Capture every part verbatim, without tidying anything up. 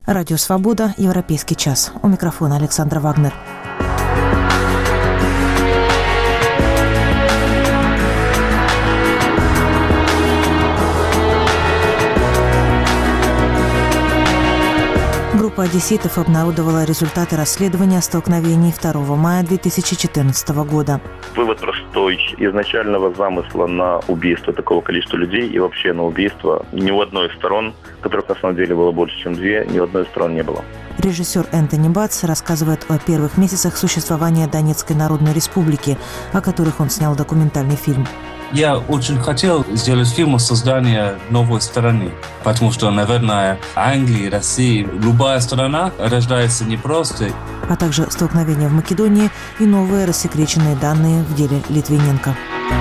Радио «Свобода», Европейский час. У микрофона Александра Вагнер. Группа одесситов обнародовала результаты расследования столкновений второго мая две тысячи четырнадцатого года. Вывод простой. Изначального замысла на убийство такого количества людей и вообще на убийство ни у одной из сторон, которых на самом деле было больше, чем две, ни у одной из сторон не было. Режиссер Энтони Батс рассказывает о первых месяцах существования Донецкой Народной Республики, о которых он снял документальный фильм. Я очень хотел сделать фильм о создании новой страны, потому что, наверное, Англия, Россия, любая страна рождается непросто. А также столкновения в Македонии и новые рассекреченные данные в деле Литвиненко.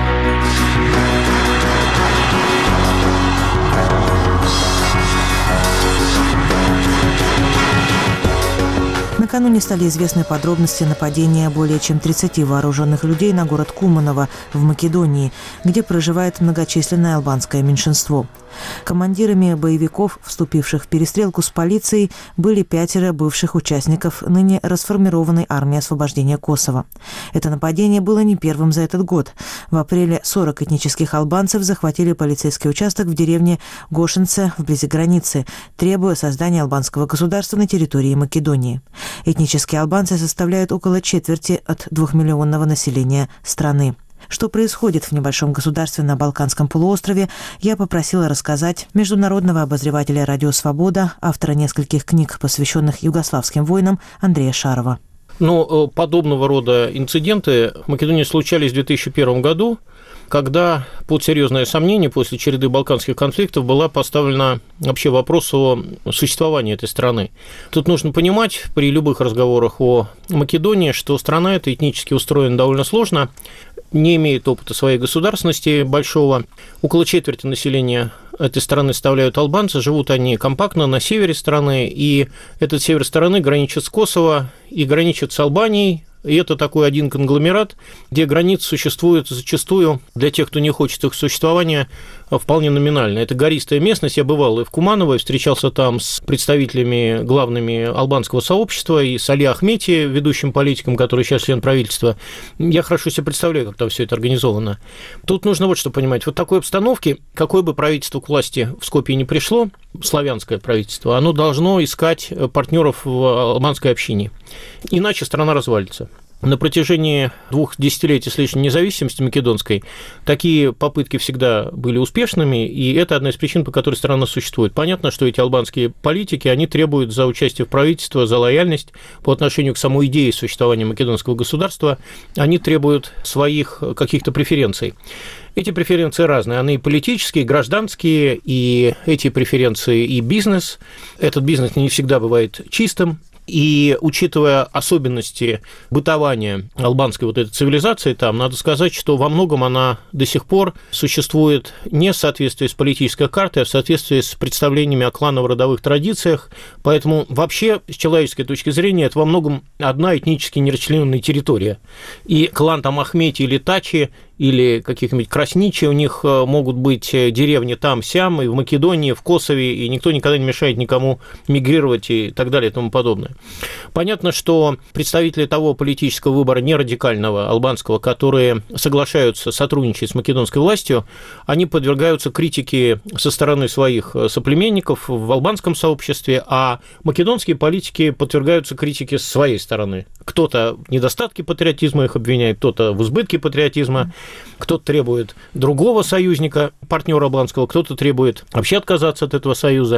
Накануне стали известны подробности нападения более чем тридцати вооруженных людей на город Куманово в Македонии, где проживает многочисленное албанское меньшинство. Командирами боевиков, вступивших в перестрелку с полицией, были пятеро бывших участников ныне расформированной армии освобождения Косово. Это нападение было не первым за этот год. В апреле сорок этнических албанцев захватили полицейский участок в деревне Гошинце вблизи границы, требуя создания албанского государства на территории Македонии. Этнические албанцы составляют около четверти от двухмиллионного населения страны. Что происходит в небольшом государстве на Балканском полуострове, я попросила рассказать международного обозревателя «Радио Свобода», автора нескольких книг, посвященных югославским войнам, Андрея Шарова. Ну, подобного рода инциденты в Македонии случались в две тысячи первом году, когда под серьезное сомнение после череды балканских конфликтов была поставлена вообще вопрос о существовании этой страны. Тут нужно понимать при любых разговорах о Македонии, что страна эта этнически устроена довольно сложно, не имеет опыта своей государственности большого. Около четверти населения этой страны составляют албанцы, живут они компактно на севере страны, и этот север страны граничит с Косово и граничит с Албанией. И это такой один конгломерат, где границы существуют зачастую для тех, кто не хочет их существования, вполне номинально. Это гористая местность. Я бывал и в Куманово, и встречался там с представителями главными албанского сообщества, и с Али Ахмети, ведущим политиком, который сейчас член правительства. Я хорошо себе представляю, как там все это организовано. Тут нужно вот что понимать. Вот в такой обстановке, какое бы правительство к власти в Скопье не пришло, славянское правительство, оно должно искать партнеров в албанской общине. Иначе страна развалится. На протяжении двух десятилетий с лишней независимости македонской такие попытки всегда были успешными, и это одна из причин, по которой страна существует. Понятно, что эти албанские политики, они требуют за участие в правительстве, за лояльность по отношению к самой идее существования македонского государства, они требуют своих каких-то преференций. Эти преференции разные, они и политические, и гражданские, и эти преференции, и бизнес. Этот бизнес не всегда бывает чистым. И учитывая особенности бытования албанской вот этой цивилизации, там, надо сказать, что во многом она до сих пор существует не в соответствии с политической картой, а в соответствии с представлениями о кланово-родовых традициях. Поэтому вообще, с человеческой точки зрения, это во многом одна этнически нерасчлененная территория. И клан там Ахмети или Тачи, или каких-нибудь Красничи, у них могут быть деревни там-сям, и в Македонии, и в Косове, и никто никогда не мешает никому мигрировать и так далее и тому подобное. Понятно, что представители того политического выбора нерадикального албанского, которые соглашаются сотрудничать с македонской властью, они подвергаются критике со стороны своих соплеменников в албанском сообществе, а македонские политики подвергаются критике с своей стороны. Кто-то в недостатке патриотизма их обвиняет, кто-то в избытке патриотизма, кто-то требует другого союзника, партнера албанского, кто-то требует вообще отказаться от этого союза.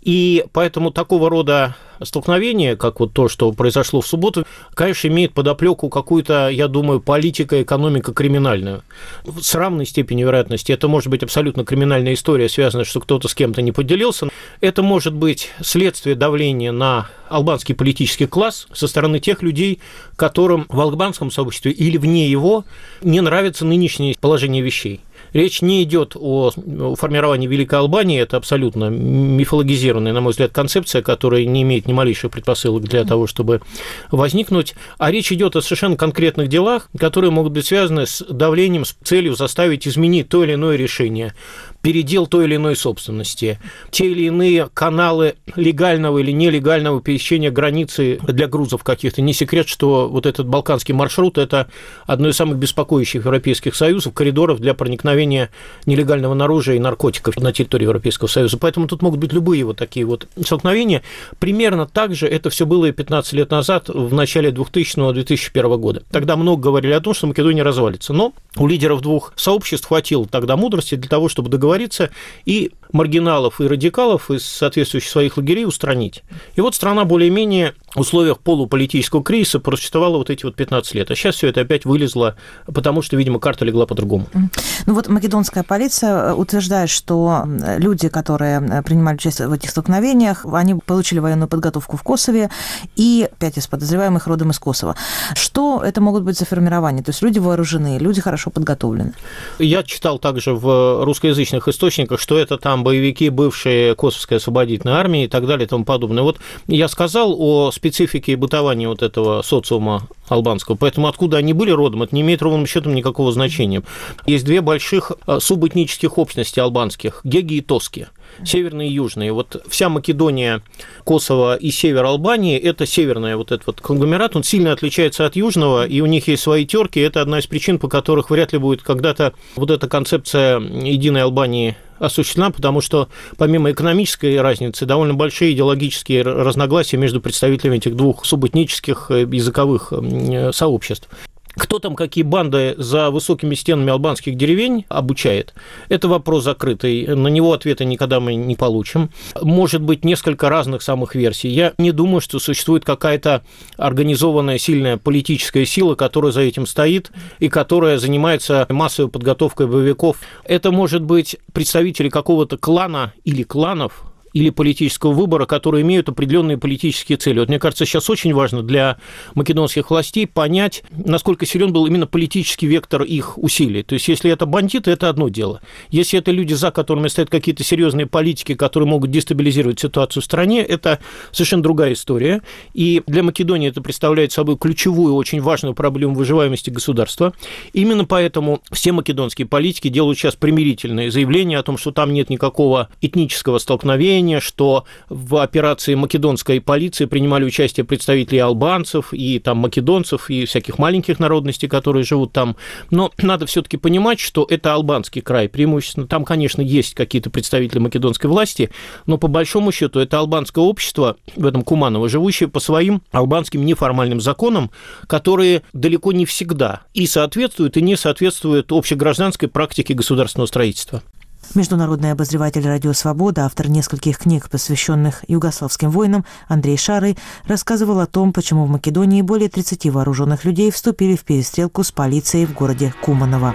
И поэтому такого рода столкновение, как вот то, что произошло в субботу, конечно, имеет подоплеку какую-то, я думаю, политико-экономико-криминальную. С равной степенью вероятности это может быть абсолютно криминальная история, связанная, что кто-то с кем-то не поделился. Это может быть следствие давления на албанский политический класс со стороны тех людей, которым в албанском сообществе или вне его не нравится нынешнее положение вещей. Речь не идет о формировании Великой Албании, это абсолютно мифологизированная, на мой взгляд, концепция, которая не имеет ни малейших предпосылок для того, чтобы возникнуть, а речь идет о совершенно конкретных делах, которые могут быть связаны с давлением, с целью заставить изменить то или иное решение. передел той или иной собственности, те или иные каналы легального или нелегального пересечения границы для грузов каких-то. Не секрет, что вот этот балканский маршрут – это одно из самых беспокоящих Европейских Союзов коридоров для проникновения нелегального оружия и наркотиков на территории Европейского Союза. Поэтому тут могут быть любые вот такие вот столкновения. Примерно так же это все было и пятнадцать лет назад, в начале двухтысячного - две тысячи первого года. Тогда много говорили о том, что Македония развалится. Но у лидеров двух сообществ хватило тогда мудрости для того, чтобы договориться и маргиналов и радикалов из соответствующих своих лагерей устранить. И вот страна более-менее в условиях полуполитического кризиса просуществовала вот эти вот пятнадцать лет. А сейчас все это опять вылезло, потому что, видимо, карта легла по-другому. Ну вот македонская полиция утверждает, что люди, которые принимали участие в этих столкновениях, они получили военную подготовку в Косове, и пять из подозреваемых родом из Косово. Что это могут быть за формирования? То есть люди вооружены, люди хорошо подготовлены. Я читал также в русскоязычных источниках, что это там боевики бывшей Косовской освободительной армии и так далее и тому подобное. Вот я сказал о специфике бытования вот этого социума албанского, поэтому откуда они были родом, это не имеет ровным счетом никакого значения. Есть две больших субэтнических общности албанских – Геги и Тоски. Северные и южные. Вот вся Македония, Косово и север Албании – это северный вот этот вот конгломерат, он сильно отличается от южного, и у них есть свои терки. Это одна из причин, по которых вряд ли будет когда-то вот эта концепция единой Албании осуществлена, потому что помимо экономической разницы довольно большие идеологические разногласия между представителями этих двух субэтнических языковых сообществ. Кто там какие банды за высокими стенами албанских деревень обучает, это вопрос закрытый, на него ответа никогда мы не получим. Может быть, несколько разных самых версий. Я не думаю, что существует какая-то организованная сильная политическая сила, которая за этим стоит и которая занимается массовой подготовкой боевиков. Это может быть представители какого-то клана или кланов, или политического выбора, которые имеют определенные политические цели. Вот мне кажется, сейчас очень важно для македонских властей понять, насколько силен был именно политический вектор их усилий. То есть, если это бандиты, это одно дело. Если это люди, за которыми стоят какие-то серьезные политики, которые могут дестабилизировать ситуацию в стране, это совершенно другая история. И для Македонии это представляет собой ключевую, очень важную проблему выживаемости государства. Именно поэтому все македонские политики делают сейчас примирительные заявления о том, что там нет никакого этнического столкновения, что в операции македонской полиции принимали участие представители албанцев и там македонцев и всяких маленьких народностей, которые живут там. Но надо все-таки понимать, что это албанский край преимущественно. Там, конечно, есть какие-то представители македонской власти, но по большому счету это албанское общество в этом Куманово, живущее по своим албанским неформальным законам, которые далеко не всегда и соответствуют, и не соответствуют общегражданской практике государственного строительства. Международный обозреватель «Радио Свобода», автор нескольких книг, посвященных югославским войнам, Андрей Шарый рассказывал о том, почему в Македонии более тридцати вооруженных людей вступили в перестрелку с полицией в городе Куманово.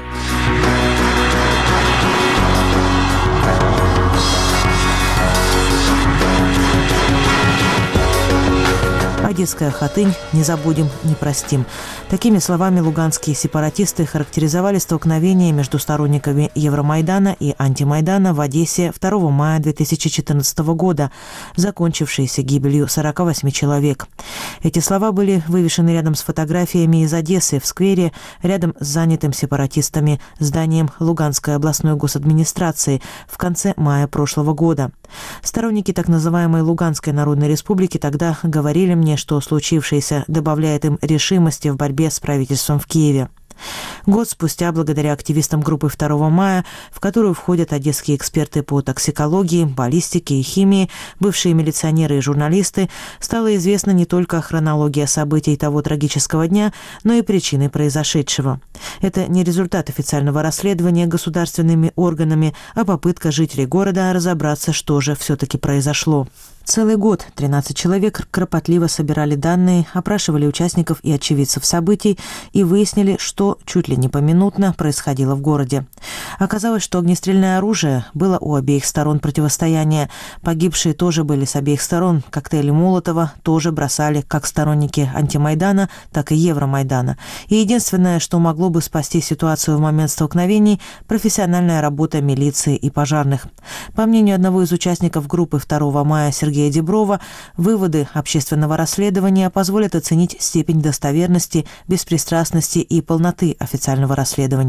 Одесская Хатынь «Не забудем, не простим». Такими словами луганские сепаратисты характеризовали столкновение между сторонниками Евромайдана и антимайдана в Одессе второго мая две тысячи четырнадцатого года, закончившееся гибелью сорока восьми человек. Эти слова были вывешены рядом с фотографиями из Одессы в сквере, рядом с занятым сепаратистами зданием Луганской областной госадминистрации в конце мая прошлого года. Сторонники так называемой Луганской Народной Республики тогда говорили мне, что случившееся добавляет им решимости в борьбе с правительством в Киеве. Год спустя, благодаря активистам группы второго мая, в которую входят одесские эксперты по токсикологии, баллистике и химии, бывшие милиционеры и журналисты, стало известно не только хронология событий того трагического дня, но и причины произошедшего. Это не результат официального расследования государственными органами, а попытка жителей города разобраться, что же все-таки произошло. Целый год тринадцать человек кропотливо собирали данные, опрашивали участников и очевидцев событий и выяснили, что чуть ли не поминутно происходило в городе. Оказалось, что огнестрельное оружие было у обеих сторон противостояния. Погибшие тоже были с обеих сторон. Коктейли Молотова тоже бросали как сторонники антимайдана, так и Евромайдана. И единственное, что могло бы спасти ситуацию в момент столкновений – профессиональная работа милиции и пожарных. По мнению одного из участников группы второго мая Сергея Деброва, выводы общественного расследования позволят оценить степень достоверности, беспристрастности и полноты официального расследования.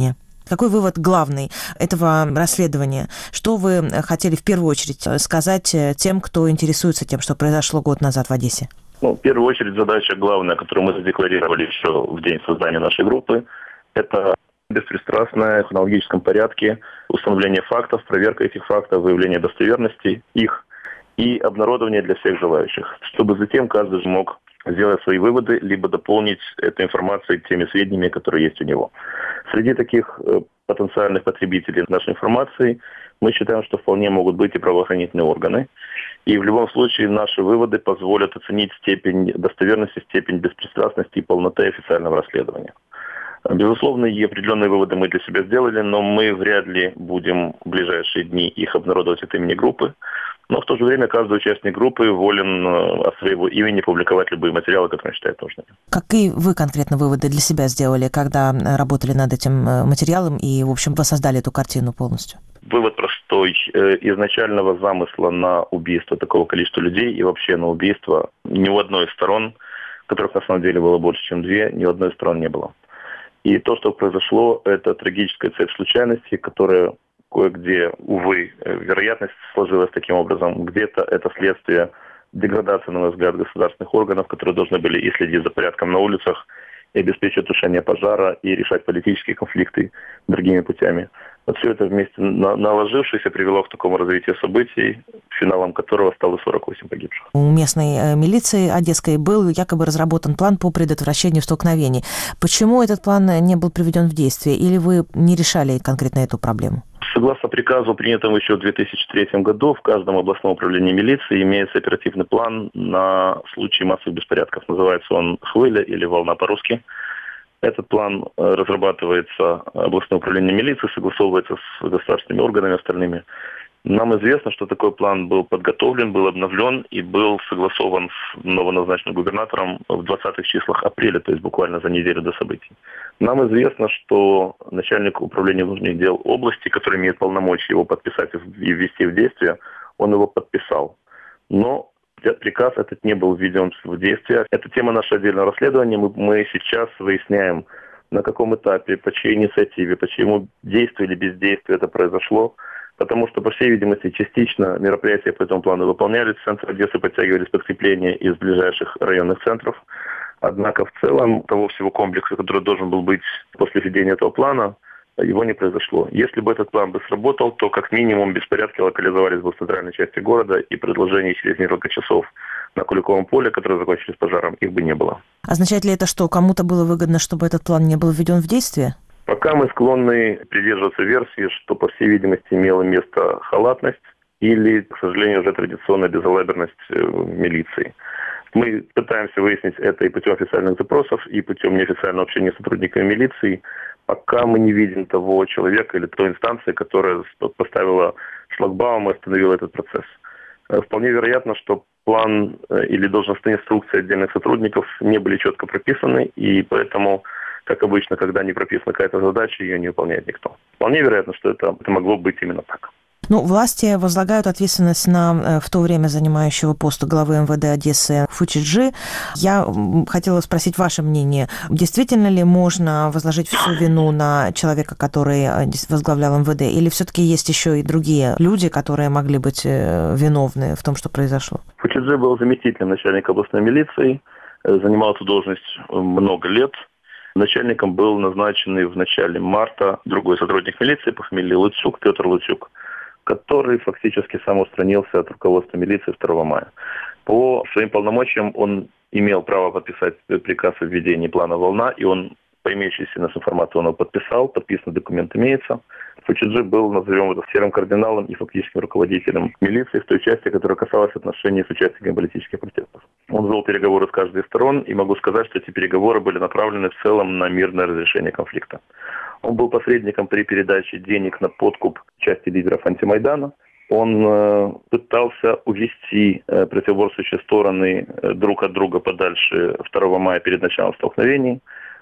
Какой вывод главный этого расследования? Что вы хотели в первую очередь сказать тем, кто интересуется тем, что произошло год назад в Одессе? Ну, в первую очередь задача главная, которую мы задекларировали еще в день создания нашей группы, это беспристрастное в хронологическом порядке установление фактов, проверка этих фактов, выявление достоверности их и обнародование для всех желающих, чтобы затем каждый смог сделать свои выводы, либо дополнить эту информацию теми сведениями, которые есть у него. Среди таких потенциальных потребителей нашей информации мы считаем, что вполне могут быть и правоохранительные органы. И в любом случае наши выводы позволят оценить степень достоверности, степень беспристрастности и полноты официального расследования. Безусловно, и определенные выводы мы для себя сделали, но мы вряд ли будем в ближайшие дни их обнародовать от имени группы. Но в то же время каждый участник группы волен от своего имени публиковать любые материалы, которые он считает нужными. Какие вы конкретно выводы для себя сделали, когда работали над этим материалом и, в общем, воссоздали эту картину полностью? Вывод простой. Изначального замысла на убийство такого количества людей и вообще на убийство ни у одной из сторон, которых на самом деле было больше, чем две, ни у одной из сторон не было. И то, что произошло, это трагическая цепь случайностей, которая кое-где, увы, вероятность сложилась таким образом. Где-то это следствие деградации, на мой взгляд, государственных органов, которые должны были и следить за порядком на улицах, и обеспечивать тушение пожара, и решать политические конфликты другими путями. Вот все это вместе наложившись привело к такому развитию событий, финалом которого стало сорок восемь погибших. У местной милиции одесской был якобы разработан план по предотвращению столкновений. Почему этот план не был приведен в действие? Или вы не решали конкретно эту проблему? Согласно приказу, принятому еще в две тысячи третьем году, в каждом областном управлении милиции имеется оперативный план на случай массовых беспорядков. Называется он «Хвиля» или «Волна» по-русски. Этот план разрабатывается областным управлением милиции, согласовывается с государственными органами остальными. Нам известно, что такой план был подготовлен, был обновлен и был согласован с новоназначенным губернатором в двадцатых числах апреля, то есть буквально за неделю до событий. Нам известно, что начальник управления внутренних дел области, который имеет полномочия его подписать и ввести в действие, он его подписал. Но приказ этот не был введен в действие. Это тема нашего отдельного расследования. Мы, мы сейчас выясняем, на каком этапе, по чьей инициативе, по чьему действию или бездействию это произошло. Потому что, по всей видимости, частично мероприятия по этому плану выполнялись. В центр Одессы подтягивались подкрепления из ближайших районных центров. Однако в целом того всего комплекса, который должен был быть после введения этого плана, его не произошло. Если бы этот план бы сработал, то как минимум беспорядки локализовались бы в центральной части города, и предложений через несколько часов на Куликовом поле, которые закончились пожаром, их бы не было. Означает ли это, что кому-то было выгодно, чтобы этот план не был введен в действие? Пока мы склонны придерживаться версии, что, по всей видимости, имела место халатность или, к сожалению, уже традиционная безалаберность милиции. Мы пытаемся выяснить это и путем официальных запросов, и путем неофициального общения с сотрудниками милиции, пока мы не видим того человека или той инстанции, которая поставила шлагбаум и остановила этот процесс. Вполне вероятно, что план или должностные инструкции отдельных сотрудников не были четко прописаны, и поэтому, как обычно, когда не прописана какая-то задача, ее не выполняет никто. Вполне вероятно, что это, это могло быть именно так. Ну, власти возлагают ответственность на в то время занимающего пост главы эм вэ дэ Одессы Фучиджи. Я хотела спросить ваше мнение. Действительно ли можно возложить всю вину на человека, который возглавлял эм вэ дэ, или все-таки есть еще и другие люди, которые могли быть виновны в том, что произошло? Фучиджи был заместителем начальника областной милиции, занимал эту должность много лет. Начальником был назначенный в начале марта другой сотрудник милиции по фамилии Луцюк, Петр Луцюк, который фактически сам устранился от руководства милиции второго мая. По своим полномочиям он имел право подписать приказ о введении плана «Волна», и он, по имеющейся нас информации, он его подписал, подписанный документ имеется. Фучиджи был, назовем это, серым кардиналом и фактическим руководителем милиции в той части, которая касалась отношений с участниками политических протестов. Он вел переговоры с каждой из сторон, и могу сказать, что эти переговоры были направлены в целом на мирное разрешение конфликта. Он был посредником при передаче денег на подкуп части лидеров антимайдана. Он э, пытался увести э, противоборствующие стороны э, друг от друга подальше второго мая перед началом столкновений.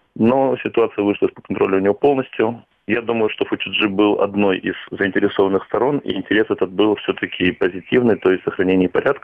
Но ситуация вышла из-под контроля у него полностью. Я думаю, что Фучиджи был одной из заинтересованных сторон, и интерес этот был все-таки позитивный, то есть сохранение порядка.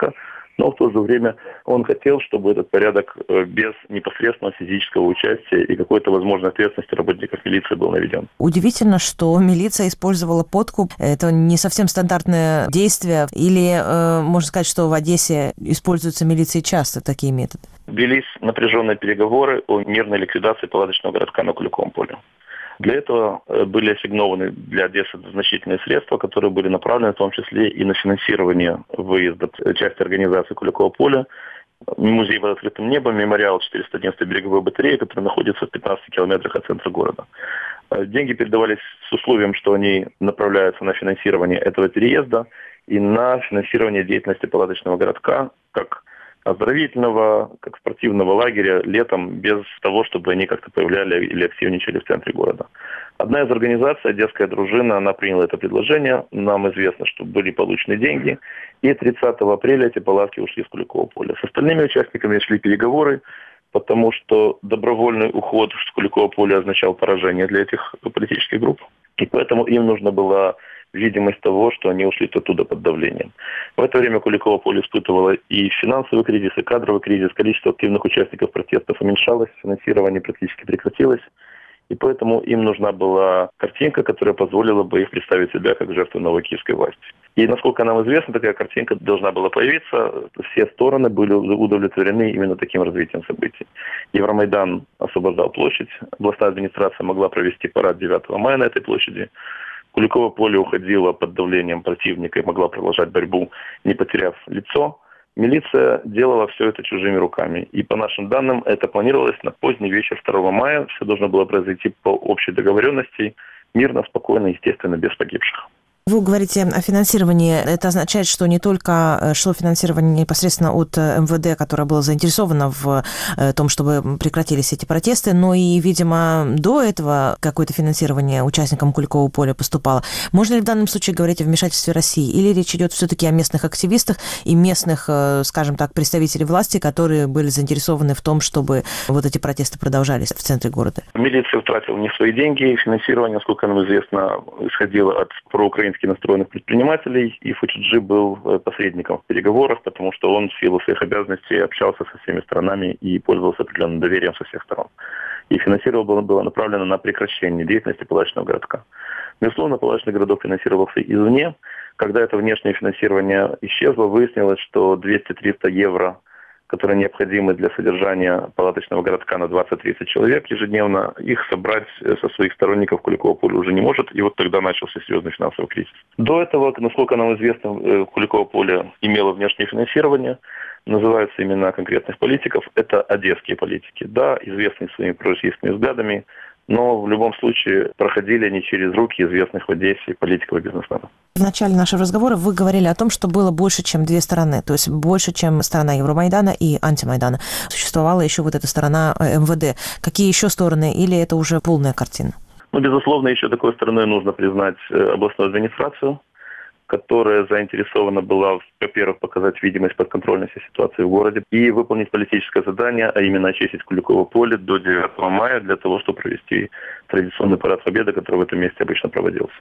Но в то же время он хотел, чтобы этот порядок без непосредственного физического участия и какой-то возможной ответственности работников милиции был наведен. Удивительно, что милиция использовала подкуп. Это не совсем стандартное действие. Или э, можно сказать, что в Одессе используются милицией часто такие методы? Велись напряженные переговоры о мирной ликвидации палаточного городка на Куликовом поле. Для этого были ассигнованы для Одессы значительные средства, которые были направлены в том числе и на финансирование выезда части организации Куликового поля, музей под открытым небом, мемориал четыреста одиннадцатой береговой батареи, который находится в пятнадцати километрах от центра города. Деньги передавались с условием, что они направляются на финансирование этого переезда и на финансирование деятельности палаточного городка, как оздоровительного, как спортивного лагеря летом, без того, чтобы они как-то появляли или активничали в центре города. Одна из организаций, Одесская дружина, она приняла это предложение. Нам известно, что были получены деньги. И тридцатого апреля эти палатки ушли с Куликового поля. С остальными участниками шли переговоры, потому что добровольный уход с Куликового поля означал поражение для этих политических групп. И поэтому им нужно было видимость того, что они ушли оттуда под давлением. В это время Куликово поле испытывало и финансовый кризис, и кадровый кризис. Количество активных участников протестов уменьшалось, финансирование практически прекратилось. И поэтому им нужна была картинка, которая позволила бы их представить себя как жертву новой киевской власти. И, насколько нам известно, такая картинка должна была появиться. Все стороны были удовлетворены именно таким развитием событий. Евромайдан освобождал площадь. Областная администрация могла провести парад девятого мая на этой площади. Куликово поле уходило под давлением противника и могла продолжать борьбу, не потеряв лицо. Милиция делала все это чужими руками. И по нашим данным, это планировалось на поздний вечер второго мая. Все должно было произойти по общей договоренности, мирно, спокойно, естественно, без погибших. Вы говорите о финансировании. Это означает, что не только шло финансирование непосредственно от эм вэ дэ, которое было заинтересовано в том, чтобы прекратились эти протесты, но и, видимо, до этого какое-то финансирование участникам Куликового поля поступало. Можно ли в данном случае говорить о вмешательстве России? Или речь идет все-таки о местных активистах и местных, скажем так, представителей власти, которые были заинтересованы в том, чтобы вот эти протесты продолжались в центре города? Милиция утратила не свои деньги. Финансирование, насколько нам известно, исходило от проукраинских настроенных предпринимателей, и Фучиджи был посредником в переговорах, потому что он в силу своих обязанностей общался со всеми сторонами и пользовался определенным доверием со всех сторон. И финансирование было, было направлено на прекращение деятельности палаточного городка. Безусловно, палаточный городок финансировался извне. Когда это внешнее финансирование исчезло, выяснилось, что двести-триста евро, которые необходимы для содержания палаточного городка на двадцать-тридцать человек ежедневно, их собрать со своих сторонников Куликового поля уже не может, и вот тогда начался серьезный финансовый кризис. До этого, насколько нам известно, Куликово поле имело внешнее финансирование, называются имена конкретных политиков, это одесские политики, да, известные своими пророссийскими взглядами, но в любом случае проходили они через руки известных в Одессе политиков и бизнесменов. В начале нашего разговора вы говорили о том, что было больше, чем две стороны, то есть больше, чем сторона Евромайдана и антимайдана. Существовала еще вот эта сторона эм вэ дэ. Какие еще стороны, или это уже полная картина? Ну, безусловно, еще такой стороной нужно признать областную администрацию, которая заинтересована была, во-первых, показать видимость подконтрольности ситуации в городе и выполнить политическое задание, а именно очистить Куликово поле до девятого мая для того, чтобы провести традиционный парад Победы, который в этом месте обычно проводился.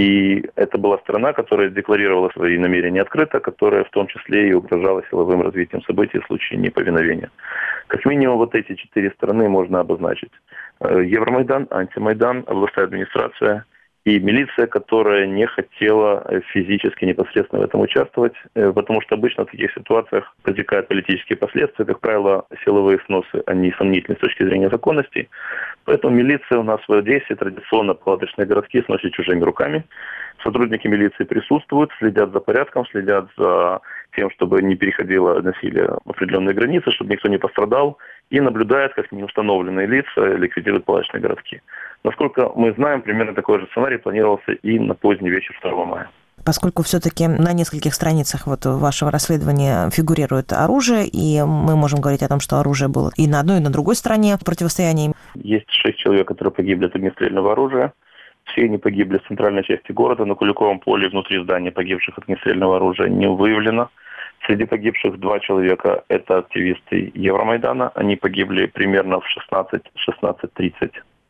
И это была страна, которая декларировала свои намерения открыто, которая в том числе и угрожала силовым развитием событий в случае неповиновения. Как минимум вот эти четыре стороны можно обозначить. Евромайдан, антимайдан, областная администрация и милиция, которая не хотела физически непосредственно в этом участвовать, потому что обычно в таких ситуациях протекают политические последствия. Как правило, силовые сносы, они сомнительны с точки зрения законности. Поэтому милиция у нас в Одессе традиционно палаточные городки сносит чужими руками. Сотрудники милиции присутствуют, следят за порядком, следят за тем, чтобы не переходило насилие определенные границы, чтобы никто не пострадал, и наблюдают, как неустановленные лица ликвидируют палаточные городки. Насколько мы знаем, примерно такой же сценарий планировался и на поздний вечер второго мая. Поскольку все-таки на нескольких страницах вот вашего расследования фигурирует оружие, и мы можем говорить о том, что оружие было и на одной, и на другой стороне в противостоянии. Есть шесть человек, которые погибли от огнестрельного оружия. Все они погибли в центральной части города. На Куликовом поле внутри здания погибших от огнестрельного оружия не выявлено. Среди погибших два человека – это активисты Евромайдана. Они погибли примерно в шестнадцать тридцать.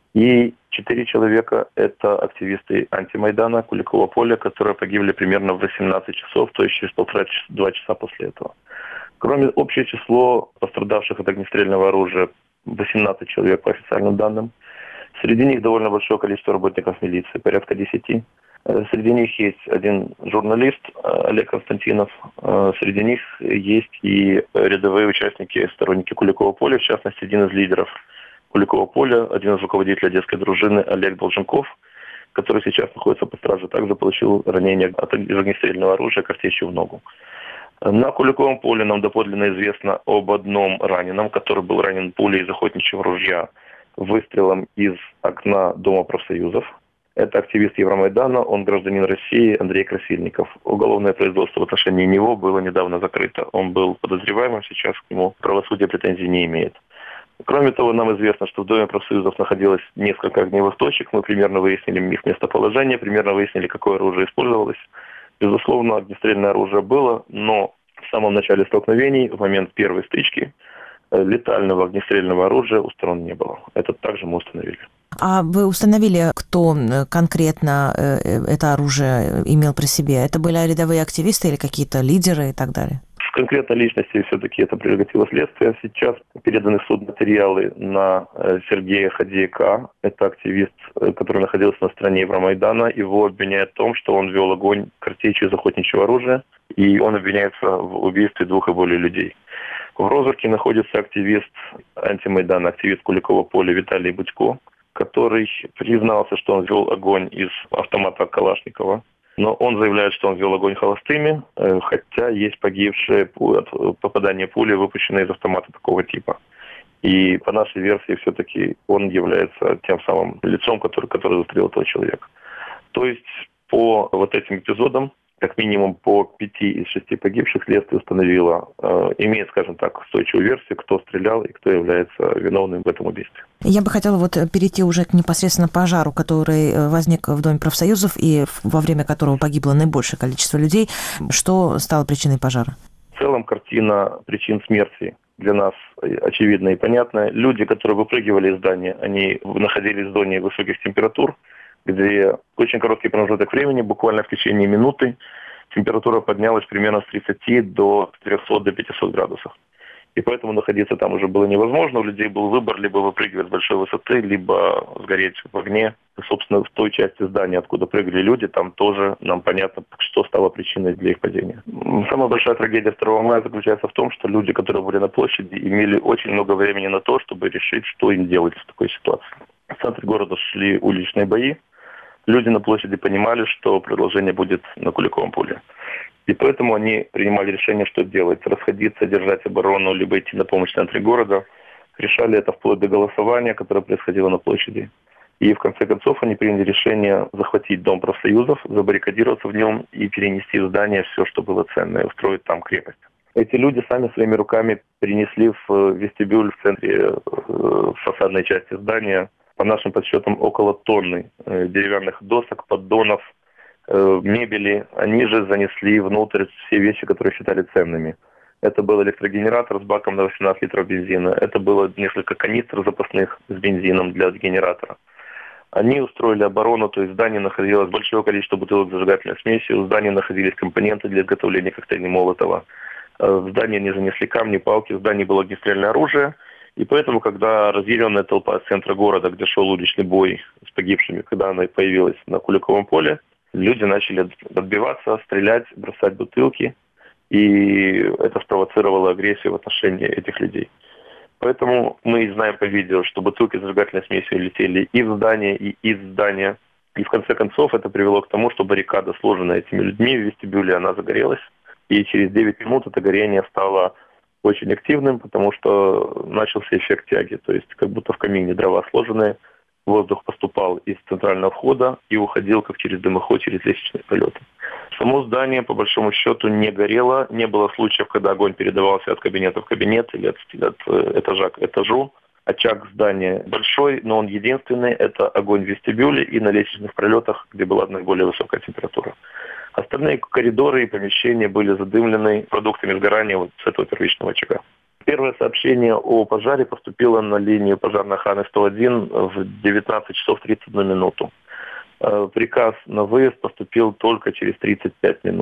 И четыре человека – это активисты антимайдана Куликового поля, которые погибли примерно в восемнадцать часов, то есть через полтора-два часа после этого. Кроме общее число пострадавших от огнестрельного оружия восемнадцать человек по официальным данным. Среди них довольно большое количество работников милиции, порядка десяти. Среди них есть один журналист Олег Константинов. Среди них есть и рядовые участники, сторонники Куликова поля, в частности, один из лидеров Куликова поля, один из руководителей одесской дружины Олег Долженков, который сейчас находится под стражей, также получил ранение от огнестрельного оружия картечью в ногу. На Куликовом поле нам доподлинно известно об одном раненом, который был ранен пулей из охотничьего ружья выстрелом из окна Дома профсоюзов. Это активист Евромайдана, он гражданин России, Андрей Красильников. Уголовное производство в отношении него было недавно закрыто. Он был подозреваемым, сейчас к нему правосудие претензий не имеет. Кроме того, нам известно, что в Доме профсоюзов находилось несколько огневых точек. Мы примерно выяснили их местоположение, примерно выяснили, какое оружие использовалось. Безусловно, огнестрельное оружие было, но в самом начале столкновений, в момент первой стычки, летального огнестрельного оружия у сторон не было. Это также мы установили. А вы установили, кто конкретно это оружие имел при себе? Это были рядовые активисты или какие-то лидеры и так далее? Конкретно личности все-таки это прерогатива следствия. Сейчас переданы в суд материалы на Сергея Ходейка. Это активист, который находился на стороне Евромайдана. Его обвиняют в том, что он вел огонь картечью из охотничьего оружия, и он обвиняется в убийстве двух и более людей. В розыске находится активист антимайдана, активист Куликова поля Виталий Будько, который признался, что он вел огонь из автомата Калашникова. Но он заявляет, что он вел огонь холостыми, хотя есть погибшие от попадания пули, выпущенной из автомата такого типа. И по нашей версии все-таки он является тем самым лицом, который, который застрелил этого человека. То есть по вот этим эпизодам, как минимум по пяти из шести погибших, следствие установило, э, имеет, скажем так, устойчивую версию, кто стрелял и кто является виновным в этом убийстве. Я бы хотела вот перейти уже к непосредственно пожару, который возник в Доме профсоюзов и во время которого погибло наибольшее количество людей. Что стало причиной пожара? В целом картина причин смерти для нас очевидна и понятна. Люди, которые выпрыгивали из здания, они находились в зоне высоких температур, где в очень короткий промежуток времени, буквально в течение минуты, температура поднялась примерно с тридцати до трехсот, до пятисот градусов. И поэтому находиться там уже было невозможно. У людей был выбор либо выпрыгивать с большой высоты, либо сгореть в огне. И, собственно, в той части здания, откуда прыгали люди, там тоже нам понятно, что стало причиной для их падения. Самая большая трагедия второго мая заключается в том, что люди, которые были на площади, имели очень много времени на то, чтобы решить, что им делать в такой ситуации. В центре города шли уличные бои. Люди на площади понимали, что продолжение будет на Куликовом поле. И поэтому они принимали решение, что делать. Расходиться, держать оборону, либо идти на помощь в центре города. Решали это вплоть до голосования, которое происходило на площади. И в конце концов они приняли решение захватить Дом профсоюзов, забаррикадироваться в нем и перенести в здание все, что было ценное, устроить там крепость. Эти люди сами своими руками принесли в вестибюль в центре в фасадной части здания, по нашим подсчетам, около тонны деревянных досок, поддонов, мебели. Они же занесли внутрь все вещи, которые считали ценными. Это был электрогенератор с баком на восемнадцать литров бензина. Это было несколько канистр запасных с бензином для генератора. Они устроили оборону, то есть в здании находилось большое количество бутылок зажигательной смеси, в здании находились компоненты для изготовления коктейлей Молотова. В здании они занесли камни, палки, в здании было огнестрельное оружие. И поэтому, когда разъяренная толпа с центра города, где шел уличный бой с погибшими, когда она появилась на Куликовом поле, люди начали отбиваться, стрелять, бросать бутылки. И это спровоцировало агрессию в отношении этих людей. Поэтому мы знаем по видео, что бутылки с зажигательной смесью летели и в здание, и из здания. И в конце концов это привело к тому, что баррикада, сложенная этими людьми в вестибюле, она загорелась. И через девять минут это горение стало очень активным, потому что начался эффект тяги. То есть как будто в камине дрова сложенные, воздух поступал из центрального входа и уходил как через дымоход, через лестничные пролеты. Само здание, по большому счету, не горело. Не было случаев, когда огонь передавался от кабинета в кабинет или от, от этажа к этажу. Очаг здания большой, но он единственный. Это огонь в вестибюле и на лестничных пролетах, где была наиболее высокая температура. Остальные коридоры и помещения были задымлены продуктами сгорания вот с этого первичного очага. Первое сообщение о пожаре поступило на линию пожарной охраны сто один в девятнадцать часов тридцать одну минуту. Приказ на выезд поступил только через тридцать пять минут.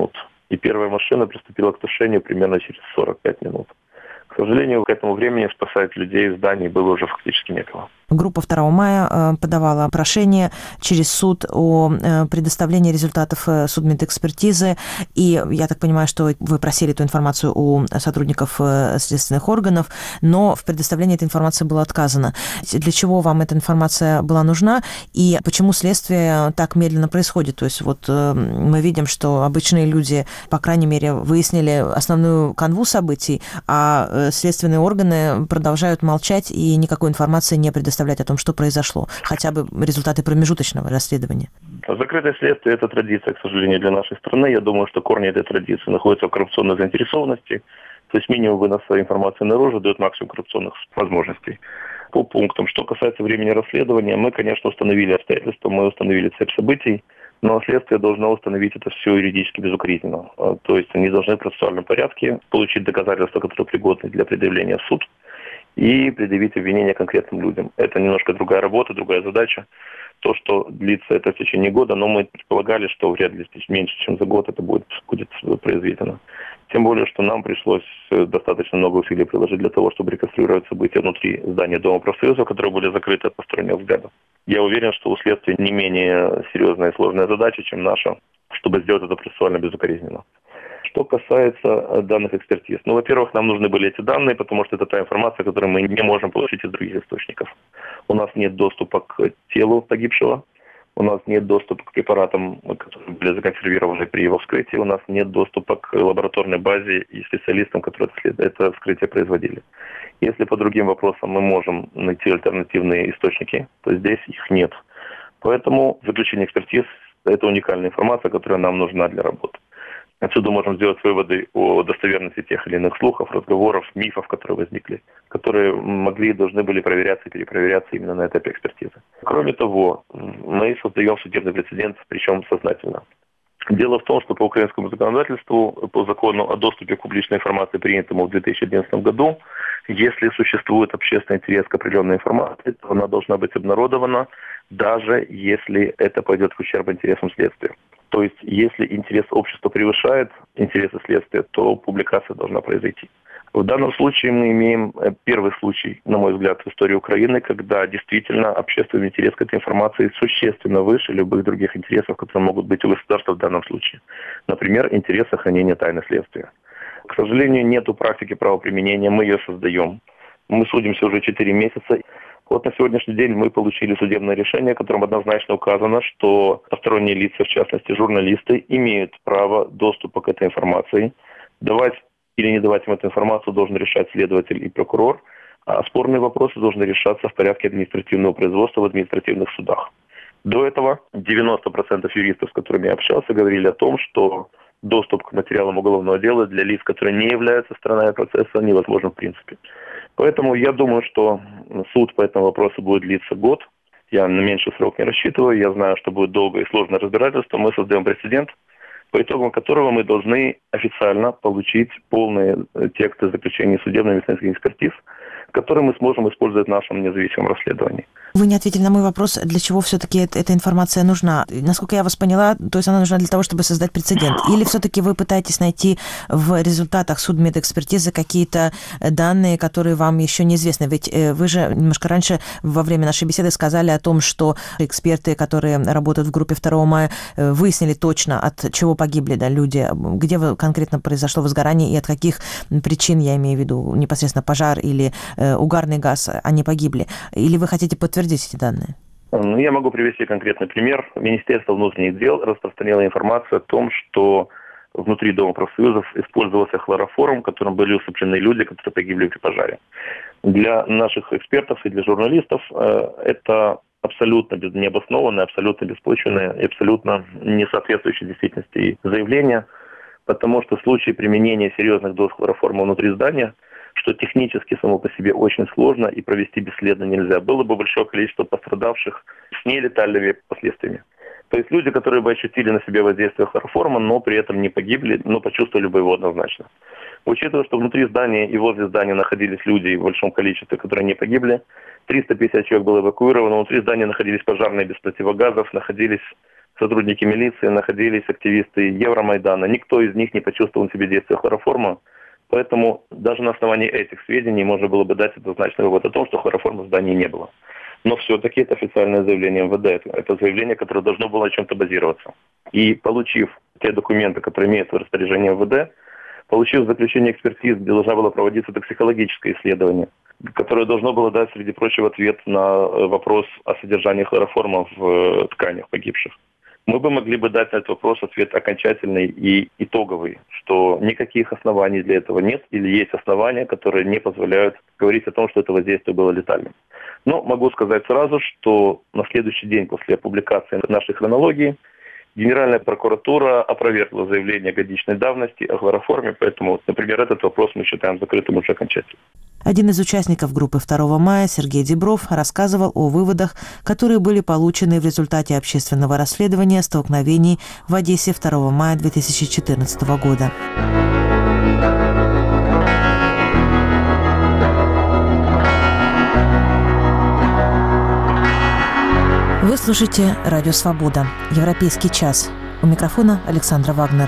И первая машина приступила к тушению примерно через сорок пять минут. К сожалению, к этому времени спасать людей из зданий было уже фактически некого. Группа второго мая подавала прошение через суд о предоставлении результатов судмедэкспертизы. И я так понимаю, что вы просили эту информацию у сотрудников следственных органов, но в предоставлении этой информации было отказано. Для чего вам эта информация была нужна и почему следствие так медленно происходит? То есть вот мы видим, что обычные люди, по крайней мере, выяснили основную канву событий, а следственные органы продолжают молчать и никакой информации не предоставляют о том, что произошло, хотя бы результаты промежуточного расследования. Закрытое следствие – это традиция, к сожалению, для нашей страны. Я думаю, что корни этой традиции находятся в коррупционной заинтересованности. То есть минимум выноса информации наружу дает максимум коррупционных возможностей. По пунктам, что касается времени расследования, мы, конечно, установили обстоятельства, мы установили цепь событий, но следствие должно установить это все юридически безукоризненно. То есть они должны в процессуальном порядке получить доказательства, которые пригодны для предъявления в суд, и предъявить обвинения конкретным людям. Это немножко другая работа, другая задача. То, что длится это в течение года, но мы предполагали, что вряд ли меньше, чем за год это будет, будет произведено. Тем более, что нам пришлось достаточно много усилий приложить для того, чтобы реконструировать события внутри здания Дома профсоюзов, которые были закрыты от посторонних взглядов. Я уверен, что у следствия не менее серьезная и сложная задача, чем наша, чтобы сделать это процессуально безукоризненно. Что касается данных экспертиз. Ну, во-первых, нам нужны были эти данные, потому что это та информация, которую мы не можем получить из других источников. У нас нет доступа к телу погибшего, у нас нет доступа к препаратам, которые были законсервированы при его вскрытии, у нас нет доступа к лабораторной базе и специалистам, которые это вскрытие производили. Если по другим вопросам мы можем найти альтернативные источники, то здесь их нет. Поэтому заключение экспертиз – это уникальная информация, которая нам нужна для работы. Отсюда можем сделать выводы о достоверности тех или иных слухов, разговоров, мифов, которые возникли, которые могли и должны были проверяться и перепроверяться именно на этапе экспертизы. Кроме того, мы создаем судебный прецедент, причем сознательно. Дело в том, что по украинскому законодательству, по закону о доступе к публичной информации, принятому в две тысячи одиннадцатом году, если существует общественный интерес к определенной информации, то она должна быть обнародована, даже если это пойдет в ущерб интересам следствия. То есть, если интерес общества превышает интересы следствия, то публикация должна произойти. В данном случае мы имеем первый случай, на мой взгляд, в истории Украины, когда действительно общественный интерес к этой информации существенно выше любых других интересов, которые могут быть у государства в данном случае. Например, интерес сохранения тайны следствия. К сожалению, нету практики правоприменения, мы ее создаем. Мы судимся уже четыре месяца. Вот на сегодняшний день мы получили судебное решение, в котором однозначно указано, что посторонние лица, в частности журналисты, имеют право доступа к этой информации. Давать или не давать им эту информацию должен решать следователь и прокурор, а спорные вопросы должны решаться в порядке административного производства в административных судах. До этого девяносто процентов юристов, с которыми я общался, говорили о том, что доступ к материалам уголовного дела для лиц, которые не являются сторонами процесса, невозможен в принципе. Поэтому я думаю, что суд по этому вопросу будет длиться год. Я на меньший срок не рассчитываю. Я знаю, что будет долгое и сложное разбирательство. Мы создаем прецедент, по итогам которого мы должны официально получить полные тексты заключений судебно-медицинских экспертиз, которые мы сможем использовать в нашем независимом расследовании. Вы не ответили на мой вопрос, для чего все-таки эта информация нужна. Насколько я вас поняла, то есть она нужна для того, чтобы создать прецедент. Или все-таки вы пытаетесь найти в результатах судмедэкспертизы какие-то данные, которые вам еще неизвестны? Ведь вы же немножко раньше во время нашей беседы сказали о том, что эксперты, которые работают в группе второго мая, выяснили точно, от чего погибли да, люди, где конкретно произошло возгорание и от каких причин, я имею в виду непосредственно пожар или угарный газ, они погибли. Или вы хотите подтвердить эти данные? Ну, я могу привести конкретный пример. Министерство внутренних дел распространило информацию о том, что внутри Дома профсоюзов использовался хлороформ, которым были усыплены люди, которые погибли при пожаре. Для наших экспертов и для журналистов э, это абсолютно необоснованное, абсолютно беспочвенное и абсолютно не соответствующее действительности заявление, потому что в случае применения серьезных доз хлороформа внутри здания, что технически само по себе очень сложно и провести бесследно нельзя. Было бы большое количество пострадавших с нелетальными последствиями. То есть люди, которые бы ощутили на себе воздействие хлороформа, но при этом не погибли, но почувствовали бы его однозначно. Учитывая, что внутри здания и возле здания находились люди в большом количестве, которые не погибли, триста пятьдесят человек было эвакуировано, внутри здания находились пожарные без противогазов, находились сотрудники милиции, находились активисты Евромайдана. Никто из них не почувствовал на себе действия хлороформа. Поэтому даже на основании этих сведений можно было бы дать однозначный вывод о том, что хлороформа в здании не было. Но все-таки это официальное заявление эм вэ дэ. Это заявление, которое должно было на чем-то базироваться. И получив те документы, которые имеются в распоряжении эм вэ дэ, получив заключение экспертиз, где должна была проводиться токсикологическое исследование, которое должно было дать, среди прочего, ответ на вопрос о содержании хлороформа в тканях погибших, мы бы могли бы дать на этот вопрос ответ окончательный и итоговый, что никаких оснований для этого нет или есть основания, которые не позволяют говорить о том, что это воздействие было летальным. Но могу сказать сразу, что на следующий день после публикации нашей хронологии Генеральная прокуратура опровергла заявление годичной давности о хлороформе, поэтому, например, этот вопрос мы считаем закрытым уже окончательно. Один из участников группы второго мая, Сергей Дебров, рассказывал о выводах, которые были получены в результате общественного расследования столкновений в Одессе второго мая две тысячи четырнадцатого года. Вы слушаете «Радио Свобода». Европейский час. У микрофона Александра Вагнер.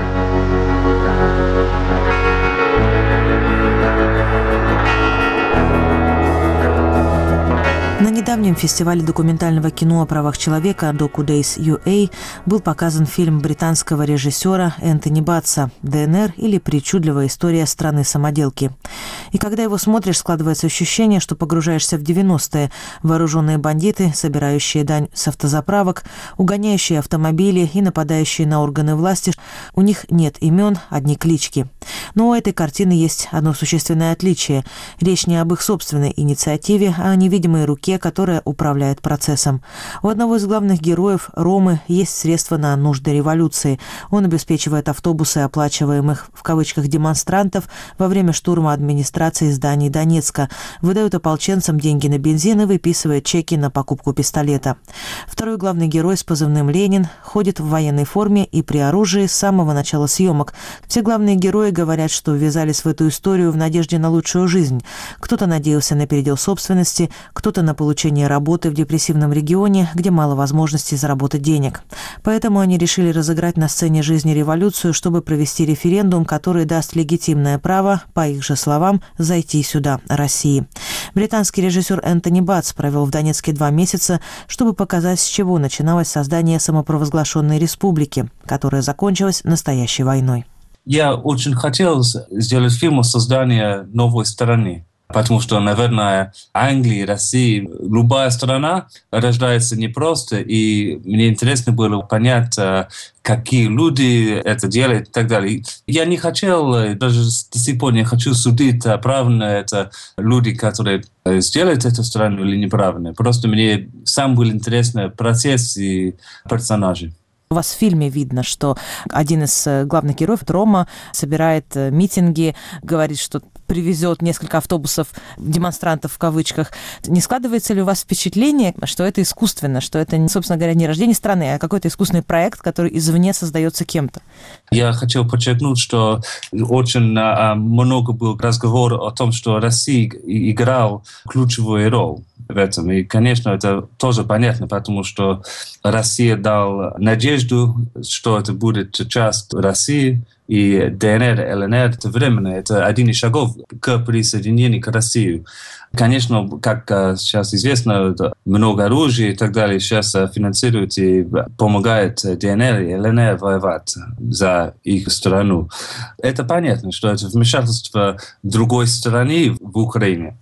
На недавнем фестивале документального кино о правах человека Docu Days ю эй был показан фильм британского режиссера Энтони Батса «дэ эн эр» или «Причудливая история страны-самоделки». И когда его смотришь, складывается ощущение, что погружаешься в девяностые. Вооруженные бандиты, собирающие дань с автозаправок, угоняющие автомобили и нападающие на органы власти. У них нет имен, одни клички. Но у этой картины есть одно существенное отличие. Речь не об их собственной инициативе, а о невидимой руке, которая управляет процессом. У одного из главных героев, Ромы, есть средства на нужды революции. Он обеспечивает автобусы оплачиваемых в кавычках демонстрантов во время штурма администрации зданий Донецка, выдает ополченцам деньги на бензин и выписывает чеки на покупку пистолета. Второй главный герой с позывным «Ленин» ходит в военной форме и при оружии с самого начала съемок. Все главные герои говорят, что ввязались в эту историю в надежде на лучшую жизнь. Кто-то надеялся на передел собственности, кто-то на получение работы в депрессивном регионе, где мало возможностей заработать денег. Поэтому они решили разыграть на сцене жизни революцию, чтобы провести референдум, который даст легитимное право, по их же словам, зайти сюда, России. Британский режиссер Энтони Батс провел в Донецке два месяца, чтобы показать, с чего начиналось создание самопровозглашенной республики, которая закончилась настоящей войной. Я очень хотел сделать фильм о создании новой страны. Потому что, наверное, Англия, Россия, любая страна рождается непросто, и мне интересно было понять, какие люди это делают и так далее. Я не хотел, даже до сих пор не хочу судить, правильно это люди, которые сделают эту страну или неправильно. Просто мне сам был интересен процесс и персонажи. У вас в фильме видно, что один из главных героев, Рома, собирает митинги, говорит, что привезет несколько автобусов демонстрантов в кавычках. Не складывается ли у вас впечатление, что это искусственно, что это, собственно говоря, не рождение страны, а какой-то искусственный проект, который извне создается кем-то? Я хотел подчеркнуть, что очень много был разговор о том, что Россия играла ключевую роль в этом. И, конечно, это тоже понятно, потому что Россия дала надежду, что это будет часть России, и дэ эн эр, эл эн эр — это временно, это один из шагов к присоединению к России. Конечно, как сейчас известно, много оружия и так далее сейчас финансирует и помогает дэ эн эр и эл эн эр воевать за их страну. Это понятно, что это вмешательство другой страны в Украине.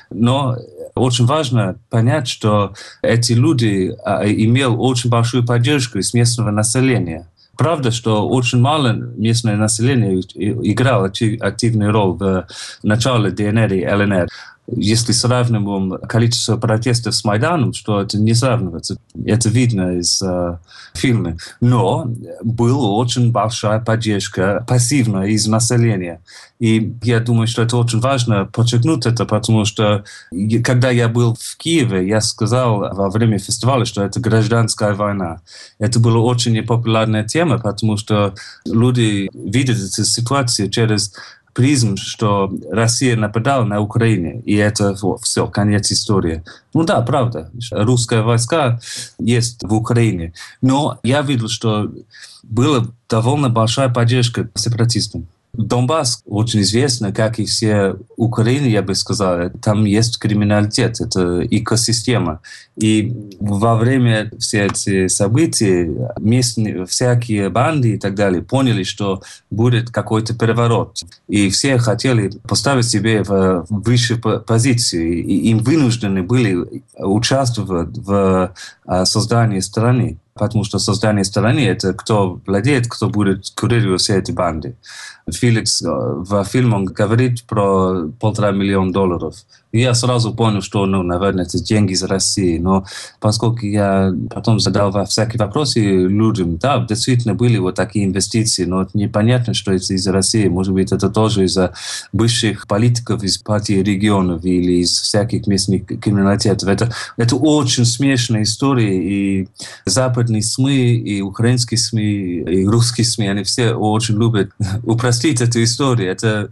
Но очень важно понять, что эти люди имели очень большую поддержку из местного населения. Правда, что очень мало местное население играло активную роль в начале дэ эн эр и эл эн эр. Если сравниваем количество протестов с Майданом, что это не сравнивается, это видно из э, фильма. Но была очень большая поддержка пассивная из населения. И я думаю, что это очень важно подчеркнуть это, потому что когда я был в Киеве, я сказал во время фестиваля, что это гражданская война. Это была очень непопулярная тема, потому что люди видят эту ситуацию через призм, что Россия нападала на Украину, и это все, конец истории. Ну да, правда, русские войска есть в Украине, но я видел, что была довольно большая поддержка сепаратистам. Донбасс очень известно, как и все Украины, я бы сказал, там есть криминалитет, это экосистема. И во время всех этих событий местные всякие банды и так далее поняли, что будет какой-то переворот. И все хотели поставить себе в высшую позицию. И им вынуждены были участвовать в создании страны. Потому что создание страны – это кто владеет, кто будет курировать все эти банды. Феликс в фильме он говорит про полтора миллиона долларов. И я сразу понял, что, ну, наверное, это деньги из России. Но поскольку я потом задал всякие вопросы людям, да, действительно были вот такие инвестиции, но непонятно, что это из России. Может быть, это тоже из-за бывших политиков из партии регионов или из всяких местных криминалитетов. Это, это очень смешная история, и западные СМИ, и украинские СМИ, и русские СМИ, они все очень любят упростить эту историю. Это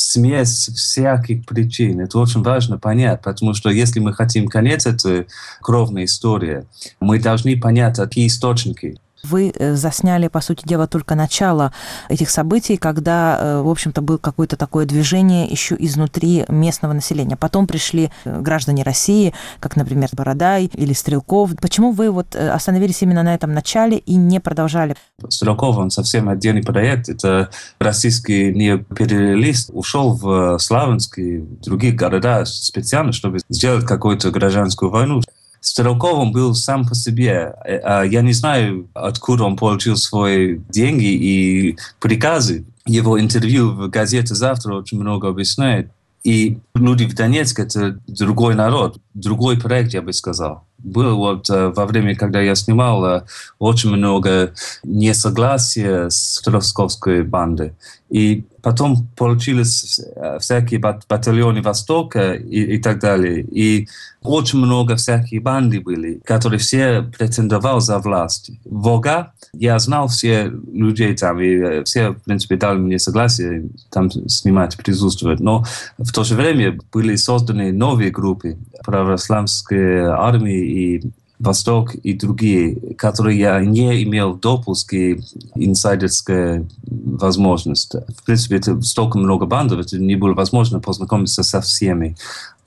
смесь всяких причин. Это очень важно понять, потому что если мы хотим конец этой кровной истории, мы должны понять, какие источники. Вы засняли, по сути дела, только начало этих событий, когда, в общем-то, было какое-то такое движение еще изнутри местного населения. Потом пришли граждане России, как, например, Бородай или Стрелков. Почему вы вот остановились именно на этом начале и не продолжали? Стрелков, он совсем отдельный проект. Это российский неоимпериалист ушел в Славянск и другие города специально, чтобы сделать какую-то гражданскую войну. Стрелковым был сам по себе. Я не знаю, откуда он получил свои деньги и приказы. Его интервью в газете «Завтра» очень много объясняет. И люди в Донецке – это другой народ, другой проект, я бы сказал. Было вот во время, когда я снимал, очень много несогласия с Тросковской бандой. И потом получились всякие батальоны Востока и, и так далее. И очень много всяких банды были, которые все претендовали за власть. Волга, я знал все людей там, и все, в принципе, дали мне согласие там снимать, присутствовать. Но в то же время были созданы новые группы, православные армии и Восток и другие, которые я не имел допуск и инсайдерская возможность. В принципе, это столько много бандов, это не было возможно познакомиться со всеми.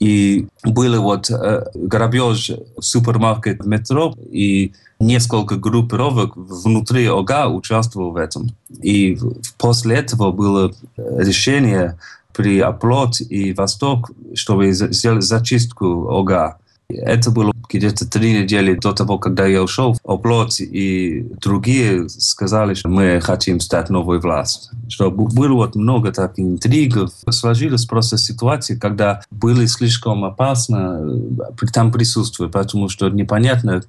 И был вот э, грабеж в супермаркет метро, и несколько группировок внутри ОГА участвовали в этом. И после этого было решение при Оплот и Восток, чтобы сделать зачистку ОГА. Это было где-то три недели до того, когда я ушел. Оплот и другие сказали, что мы хотим стать новой властью. Что было вот много таких интригов. Сложилась просто ситуация, когда было слишком опасно там присутствовать, потому что непонятно.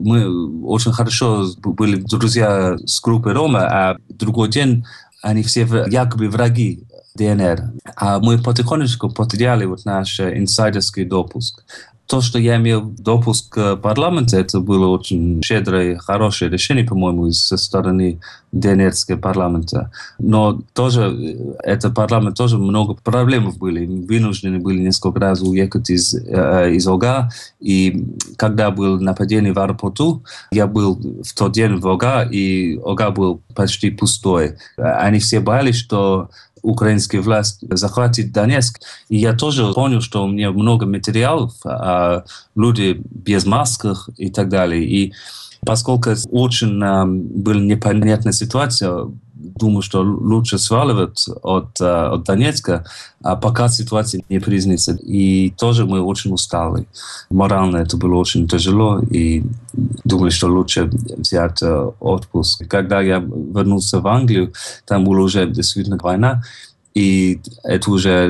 Мы очень хорошо были друзья с группой Рома, а другой день они все якобы враги ДНР. А мы потихонечку потеряли вот наш инсайдерский допуск. То, что я имел допуск к парламенту, это было очень щедрое, хорошее решение, по-моему, со стороны ДНРского парламента. Но тоже, этот парламент тоже много проблем были. Вынуждены были несколько раз уехать из, э, из ОГА. И когда было нападение в аэропорту, я был в тот день в ОГА, и ОГА был почти пустой. Они все боялись, что украинская власть захватит Донецк. И я тоже понял, что у меня много материалов, а люди без масок и так далее. И поскольку очень а, была непонятная ситуация, думаю, что лучше сваливать от, от Донецка, а пока ситуация не признается. И тоже мы очень устали. Морально это было очень тяжело, и думали, что лучше взять отпуск. Когда я вернулся в Англию, там была уже действительно война, и это уже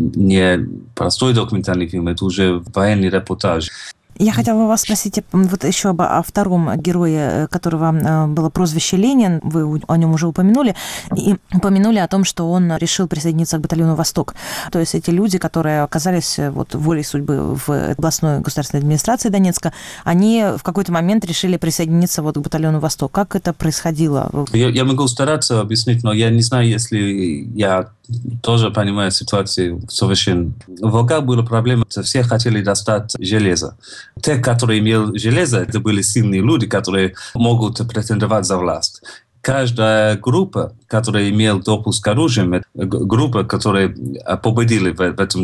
не простой документальный фильм, это уже военный репортаж. Я хотела вас спросить вот еще об, о втором герое, которого было прозвище Ленин. Вы о нем уже упомянули. И упомянули о том, что он решил присоединиться к батальону «Восток». То есть эти люди, которые оказались вот волей судьбы в областной государственной администрации Донецка, они в какой-то момент решили присоединиться вот к батальону «Восток». Как это происходило? Я, я могу стараться объяснить, но я не знаю, если я тоже понимаю ситуацию совершенно. В Волга была проблема, что все хотели достать железо. Те, которые имели железо, это были сильные люди, которые могут претендовать за власть. Каждая группа, которая имела допуск к оружию, это группа, которая победила в, в этом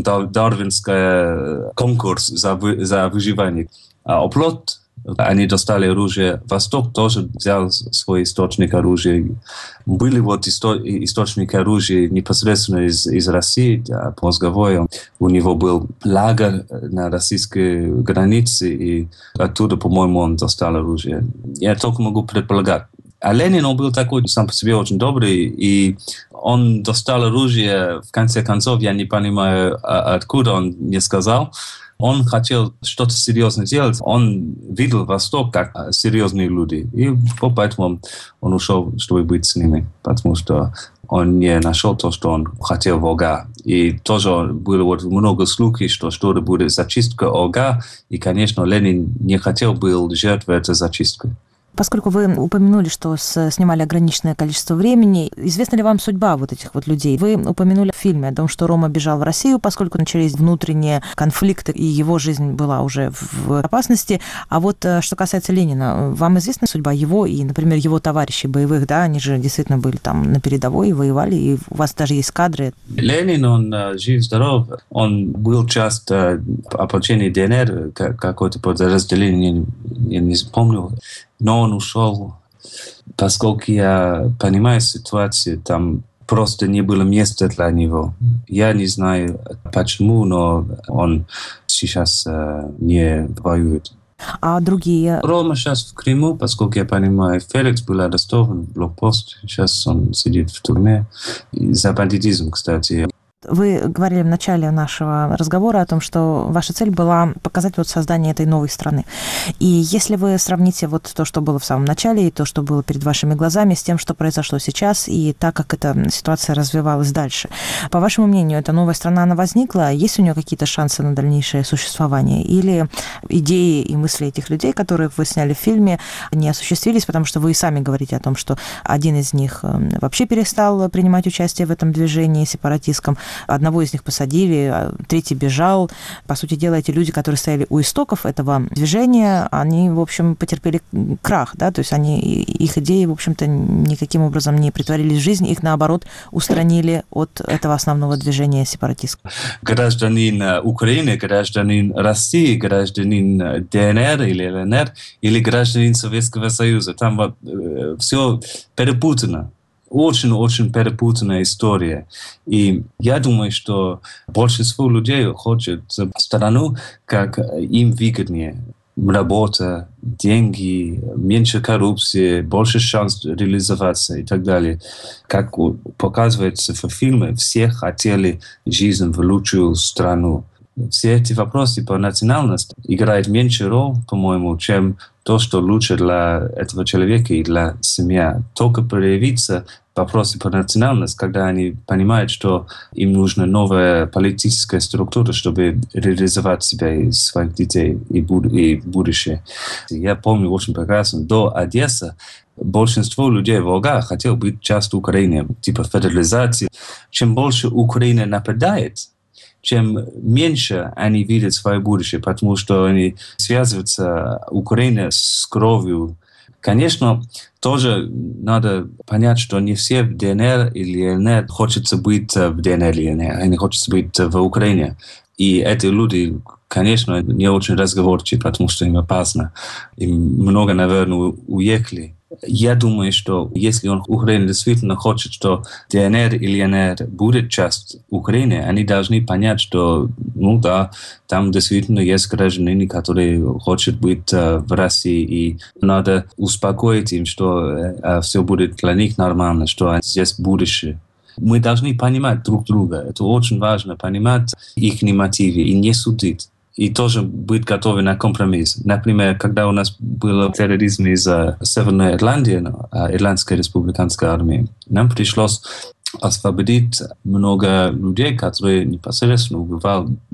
дарвинском конкурсе за, вы, за выживание. А оплот, они достали оружие. Восток тоже взял свой источник оружия. Были вот исто, источники оружия непосредственно из, из России. По разговору у него был лагерь на российской границе, и оттуда, по-моему, он достал оружие. Я только могу предполагать. А Ленин, он был такой сам по себе очень добрый, и он достал оружие, в конце концов, я не понимаю, откуда он не сказал. Он хотел что-то серьезное делать, он видел Восток как серьезные люди, и поэтому он ушел, чтобы быть с ними, потому что он не нашел то, что он хотел в Волга. И тоже было вот много слухов, что что-то будет зачистка Волга, и, конечно, Ленин не хотел был жертвой этой зачистки. Поскольку вы упомянули, что с, снимали ограниченное количество времени, известна ли вам судьба вот этих вот людей? Вы упомянули в фильме о том, что Рома бежал в Россию, поскольку начались внутренние конфликты, и его жизнь была уже в опасности. А вот что касается Ленина, вам известна судьба его и, например, его товарищей боевых, да? Они же действительно были там на передовой, воевали, и у вас даже есть кадры. Ленин, он жив-здоров, он был часть ополчения ДНР, какое-то подразделение, я не помню. Но он ушел, поскольку я понимаю ситуацию, там просто не было места для него. Я не знаю почему, но он сейчас э, не воюет. А другие? Рома сейчас в Крыму, поскольку я понимаю, Феликс был арестован в блокпост, сейчас он сидит в тюрьме. За бандитизм, кстати. Вы говорили в начале нашего разговора о том, что ваша цель была показать вот создание этой новой страны. И если вы сравните вот то, что было в самом начале, и то, что было перед вашими глазами, с тем, что произошло сейчас, и так, как эта ситуация развивалась дальше, по вашему мнению, эта новая страна, она возникла? Есть у нее какие-то шансы на дальнейшее существование? Или идеи и мысли этих людей, которых вы сняли в фильме, не осуществились, потому что вы и сами говорите о том, что один из них вообще перестал принимать участие в этом движении сепаратистском, одного из них посадили, третий бежал. По сути дела, эти люди, которые стояли у истоков этого движения, они, в общем, потерпели крах, да, то есть они, их идеи, в общем-то, никаким образом не притворились в жизнь, их, наоборот, устранили от этого основного движения сепаратистского. Гражданин Украины, гражданин России, гражданин ДНР или ЛНР, или гражданин Советского Союза. Там вот, э, все перепутано. Очень-очень перепутанная история. И я думаю, что большинство людей хочет страну, как им выгоднее. Работа, деньги, меньше коррупции, больше шанс реализоваться и так далее. Как показывается в фильме, все хотели жизнь в лучшую страну. Все эти вопросы по национальности играют меньше роль, по-моему, чем то, что лучше для этого человека и для семьи. Только проявится вопросы по национальности, когда они понимают, что им нужна новая политическая структура, чтобы реализовать себя и своих детей и, буд- и будущее. Я помню очень прекрасно, до Одессы большинство людей в Волга хотел быть частью Украины, типа федерализации. Чем больше Украина нападает, чем меньше они видят свое будущее, потому что они связываются Украина с кровью. Конечно, тоже надо понять, что не все в ДНР или ЛНР хочется быть в ДНР или ЛНР, они хотят быть в Украине. И эти люди, конечно, не очень разговорчивы, потому что им опасно. И много, наверное, уехали. Я думаю, что если он, Украина действительно хочет, что ДНР или ЛНР будет часть Украины, они должны понять, что, ну да, там действительно есть граждане, которые хотят быть э, в России, и надо успокоить им, что э, все будет для них нормально, что здесь будущее. Мы должны понимать друг друга. Это очень важно, понимать их мотивы и не судить. И тоже быть готовы на компромисс. Например, когда у нас был терроризм из Северной Ирландии, Ирландской республиканской армии, нам пришлось освободить много людей, которые непосредственно убивали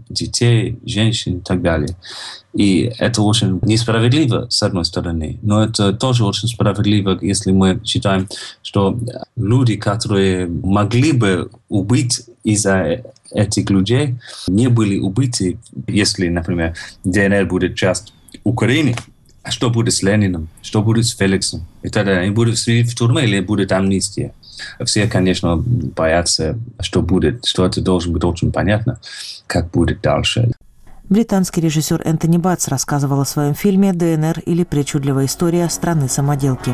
детей, женщин и так далее. И это очень несправедливо, с одной стороны, но это тоже очень справедливо, если мы считаем, что люди, которые могли бы убить из-за этих людей, не были убиты, если, например, ДНР будет часть Украины. А что будет с Лениным? Что будет с Феликсом? И тогда они будут в тюрьме или будет амнистия? Все, конечно, боятся, что будет, что это должно быть очень понятно, как будет дальше. Британский режиссер Энтони Батс рассказывал о своем фильме «ДНР» или «Причудливая история страны-самоделки».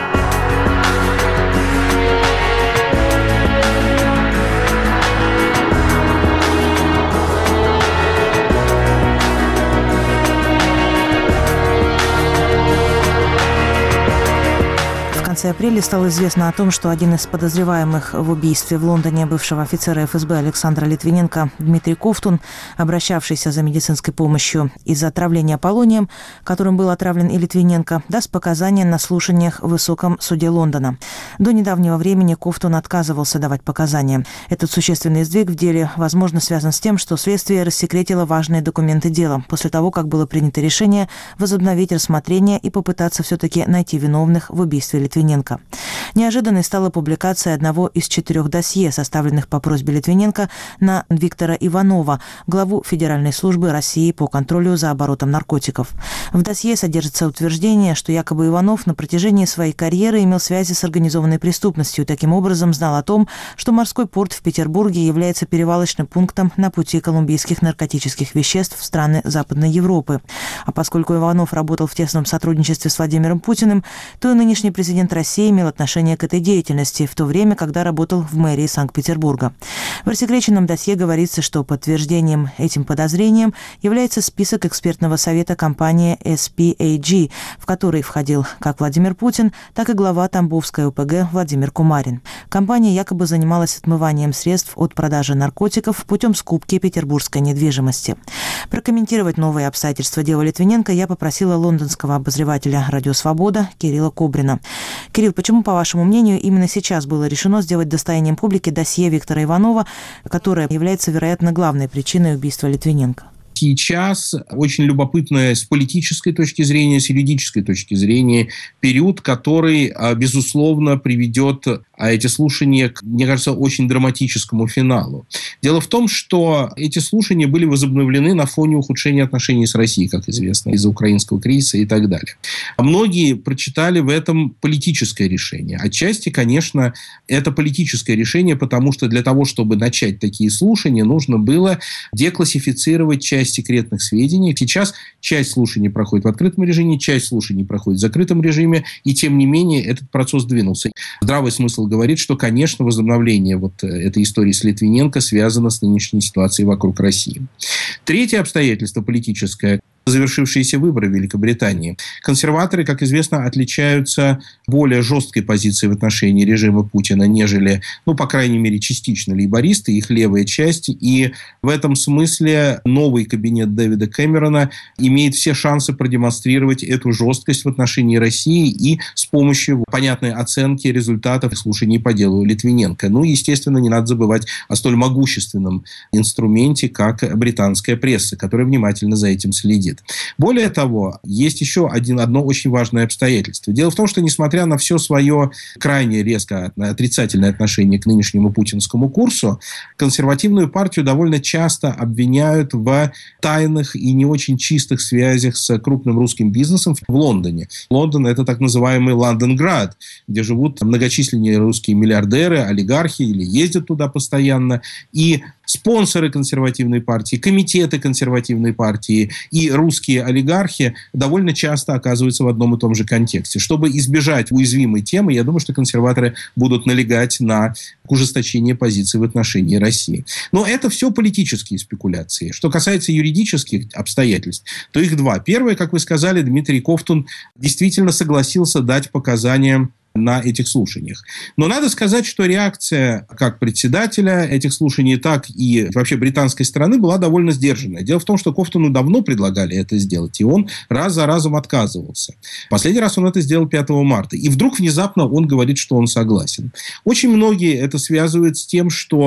В конце апреля стало известно о том, что один из подозреваемых в убийстве в Лондоне бывшего офицера эф эс бэ Александра Литвиненко, Дмитрий Ковтун, обращавшийся за медицинской помощью из-за отравления полонием, которым был отравлен и Литвиненко, даст показания на слушаниях в Высоком суде Лондона. До недавнего времени Ковтун отказывался давать показания. Этот существенный сдвиг в деле, возможно, связан с тем, что следствие рассекретило важные документы дела после того, как было принято решение возобновить рассмотрение и попытаться все-таки найти виновных в убийстве Литвиненко. Неожиданной стала публикация одного из четырех досье, составленных по просьбе Литвиненко на Виктора Иванова, главу Федеральной службы России по контролю за оборотом наркотиков. В досье содержится утверждение, что якобы Иванов на протяжении своей карьеры имел связи с организованной преступностью и таким образом знал о том, что морской порт в Петербурге является перевалочным пунктом на пути колумбийских наркотических веществ в страны Западной Европы. А поскольку Иванов работал в тесном сотрудничестве с Владимиром Путиным, то и нынешний президент России имел отношение к этой деятельности в то время, когда работал в мэрии Санкт-Петербурга. В рассекреченном досье говорится, что подтверждением этим подозрениям является список экспертного совета компании эс пи эй джи, в который входил как Владимир Путин, так и глава Тамбовской о пэ гэ Владимир Кумарин. Компания якобы занималась отмыванием средств от продажи наркотиков путем скупки петербургской недвижимости. Прокомментировать новые обстоятельства дела Литвиненко я попросила лондонского обозревателя «Радио Свобода» Кирилла Кобрина. Кирилл, почему, по вашему мнению, именно сейчас было решено сделать достоянием публики досье Виктора Иванова, которое является, вероятно, главной причиной убийства Литвиненко? Сейчас очень любопытный с политической точки зрения, с юридической точки зрения период, который, безусловно, приведет эти слушания к, мне кажется, очень драматическому финалу. Дело в том, что эти слушания были возобновлены на фоне ухудшения отношений с Россией, как известно, из-за украинского кризиса и так далее. Многие прочитали в этом политическое решение. Отчасти, конечно, это политическое решение, потому что для того, чтобы начать такие слушания, нужно было деклассифицировать часть секретных сведений. Сейчас часть слушаний проходит в открытом режиме, часть слушаний проходит в закрытом режиме, и тем не менее этот процесс двинулся. Здравый смысл говорит, что, конечно, возобновление вот этой истории с Литвиненко связано с нынешней ситуацией вокруг России. Третье обстоятельство политическое – завершившиеся выборы в Великобритании. Консерваторы, как известно, отличаются более жесткой позицией в отношении режима Путина, нежели, ну, по крайней мере, частично лейбористы, их левая часть. И в этом смысле новый кабинет Дэвида Кэмерона имеет все шансы продемонстрировать эту жесткость в отношении России и с помощью понятной оценки результатов слушаний по делу Литвиненко. Ну, естественно, не надо забывать о столь могущественном инструменте, как британская пресса, которая внимательно за этим следит. Более того, есть еще один, одно очень важное обстоятельство. Дело в том, что, несмотря на все свое крайне резко отрицательное отношение к нынешнему путинскому курсу, консервативную партию довольно часто обвиняют в тайных и не очень чистых связях с крупным русским бизнесом в Лондоне. Лондон – это так называемый Лондонград, где живут многочисленные русские миллиардеры, олигархи или ездят туда постоянно. И спонсоры консервативной партии, комитеты консервативной партии и русские олигархи довольно часто оказываются в одном и том же контексте. Чтобы избежать уязвимой темы, я думаю, что консерваторы будут налегать на ужесточение позиции в отношении России. Но это все политические спекуляции. Что касается юридических обстоятельств, то их два. Первое, как вы сказали, Дмитрий Ковтун действительно согласился дать показания на этих слушаниях. Но надо сказать, что реакция как председателя этих слушаний, так и вообще британской стороны была довольно сдержанная. Дело в том, что Ковтуну давно предлагали это сделать, и он раз за разом отказывался. Последний раз он это сделал пятого марта. И вдруг внезапно он говорит, что он согласен. Очень многие это связывают с тем, что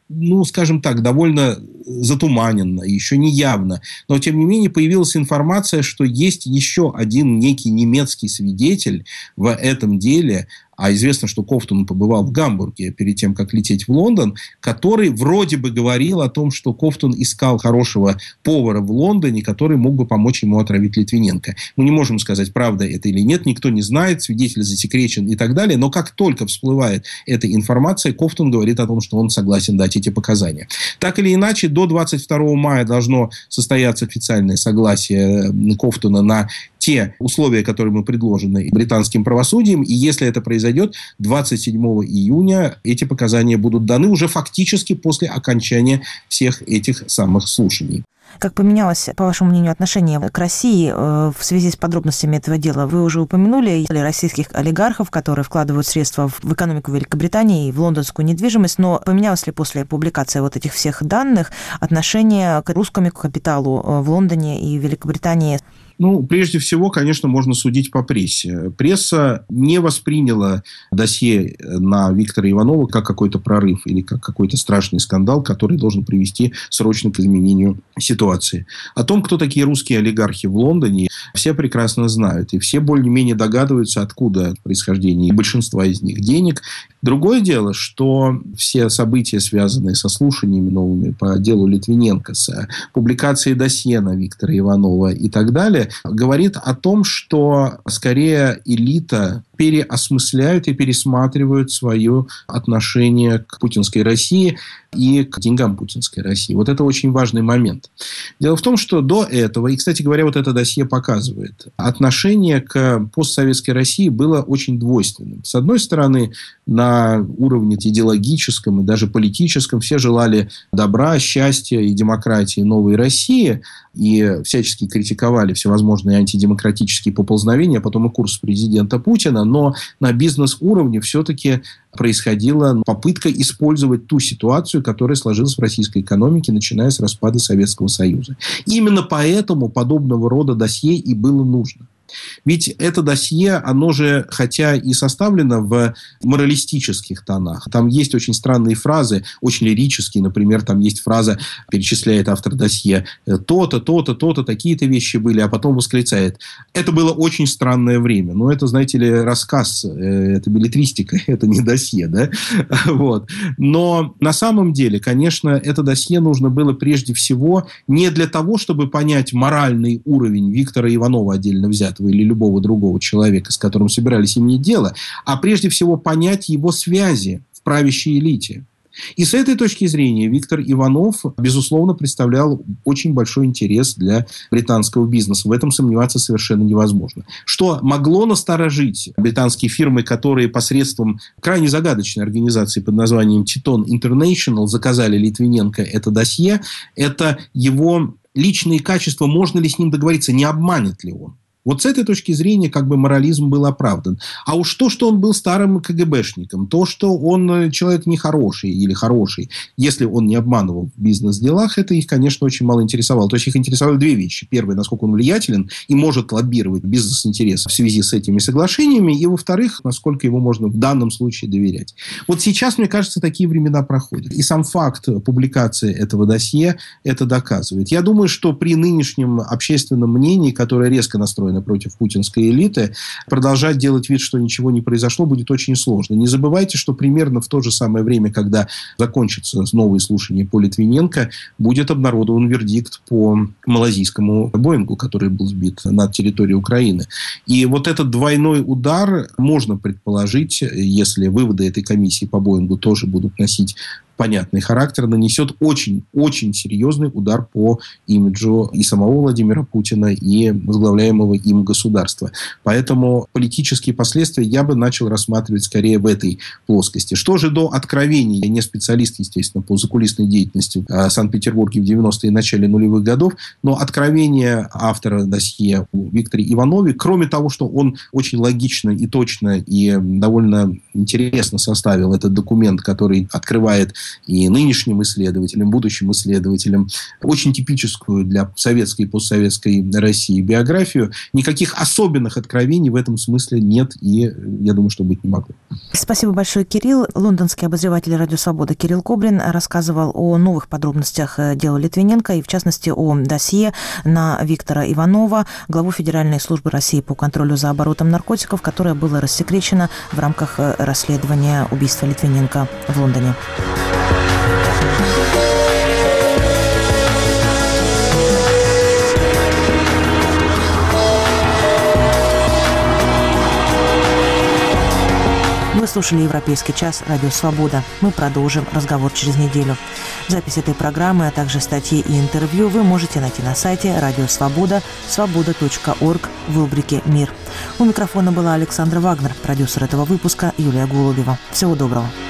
ну, скажем так, довольно затуманенно, еще не явно. Но, тем не менее, появилась информация, что есть еще один некий немецкий свидетель в этом деле, а известно, что Кофтон побывал в Гамбурге перед тем, как лететь в Лондон, который вроде бы говорил о том, что Кофтон искал хорошего повара в Лондоне, который мог бы помочь ему отравить Литвиненко. Мы не можем сказать, правда это или нет, никто не знает, свидетель засекречен и так далее, но как только всплывает эта информация, Кофтон говорит о том, что он согласен дать эти показания. Так или иначе, до двадцать второго мая должно состояться официальное согласие Кофтона на те условия, которые мы предложены британским правосудием, и если это произойдет, двадцать седьмого июня эти показания будут даны уже фактически после окончания всех этих самых слушаний. Как поменялось, по вашему мнению, отношение к России в связи с подробностями этого дела? Вы уже упомянули российских олигархов, которые вкладывают средства в экономику Великобритании и в лондонскую недвижимость, но поменялось ли после публикации вот этих всех данных отношение к русскому капиталу в Лондоне и Великобритании? Ну, прежде всего, конечно, можно судить по прессе. Пресса не восприняла досье на Виктора Иванова как какой-то прорыв или как какой-то страшный скандал, который должен привести срочно к изменению ситуации. О том, кто такие русские олигархи в Лондоне, все прекрасно знают. И все более-менее догадываются, откуда происхождение большинства из них денег. Другое дело, что все события, связанные со слушаниями новыми по делу Литвиненко, с публикацией досье на Виктора Иванова и так далее, говорит о том, что скорее элита переосмысляют и пересматривают свое отношение к путинской России и к деньгам путинской России. Вот это очень важный момент. Дело в том, что до этого, и, кстати говоря, вот это досье показывает, отношение к постсоветской России было очень двойственным. С одной стороны, на уровне идеологическом и даже политическом все желали добра, счастья и демократии новой России и всячески критиковали всевозможные антидемократические поползновения, а потом и курс президента Путина, но на бизнес-уровне все-таки происходила попытка использовать ту ситуацию, которая сложилась в российской экономике, начиная с распада Советского Союза. Именно поэтому подобного рода досье и было нужно. Ведь это досье, оно же, хотя и составлено в моралистических тонах, там есть очень странные фразы, очень лирические, например, там есть фраза, перечисляет автор досье, то-то, то-то, то-то, такие-то вещи были, а потом восклицает: это было очень странное время. Ну, это, знаете ли, рассказ, это беллетристика, это не досье, да? Вот. Но на самом деле, конечно, это досье нужно было прежде всего не для того, чтобы понять моральный уровень Виктора Иванова отдельно взятого или любого другого человека, с которым собирались иметь дело, а прежде всего понять его связи в правящей элите. И с этой точки зрения Виктор Иванов, безусловно, представлял очень большой интерес для британского бизнеса. В этом сомневаться совершенно невозможно. Что могло насторожить британские фирмы, которые посредством крайне загадочной организации под названием Teton International заказали Литвиненко это досье, это его личные качества, можно ли с ним договориться, не обманет ли он. Вот с этой точки зрения как бы морализм был оправдан. А уж то, что он был старым КГБшником, то, что он человек нехороший или хороший, если он не обманывал в бизнес-делах, это их, конечно, очень мало интересовало. То есть их интересовали две вещи. Первое, насколько он влиятелен и может лоббировать бизнес-интересы в связи с этими соглашениями. И, во-вторых, насколько ему можно в данном случае доверять. Вот сейчас, мне кажется, такие времена проходят. И сам факт публикации этого досье это доказывает. Я думаю, что при нынешнем общественном мнении, которое резко настроено против путинской элиты, продолжать делать вид, что ничего не произошло, будет очень сложно. Не забывайте, что примерно в то же самое время, когда закончатся новые слушания по Литвиненко, будет обнародован вердикт по малазийскому Боингу, который был сбит над территорией Украины. И вот этот двойной удар можно предположить, если выводы этой комиссии по Боингу тоже будут носить понятный характер, нанесет очень-очень серьезный удар по имиджу и самого Владимира Путина, и возглавляемого им государства. Поэтому политические последствия я бы начал рассматривать скорее в этой плоскости. Что же до откровений? Я не специалист, естественно, по закулисной деятельности в Санкт-Петербурге в девяностые и начале нулевых годов, но откровение автора досье у Виктора Иванове, кроме того, что он очень логично и точно и довольно интересно составил этот документ, который открывает и нынешним исследователям, будущим исследователям очень типическую для советской и постсоветской России биографию. Никаких особенных откровений в этом смысле нет и, я думаю, что быть не могло. Спасибо большое, Кирилл. Лондонский обозреватель «Радио Свобода» Кирилл Кобрин рассказывал о новых подробностях дела Литвиненко и, в частности, о досье на Виктора Иванова, главу Федеральной службы России по контролю за оборотом наркотиков, которое было рассекречено в рамках расследования убийства Литвиненко в Лондоне. Вы слушали «Европейский час», «Радио Свобода». Мы продолжим разговор через неделю. Запись этой программы, а также статьи и интервью вы можете найти на сайте «Радио Свобода», свобода точка орг в рубрике «Мир». У микрофона была Александра Вагнер, продюсер этого выпуска Юлия Голубева. Всего доброго.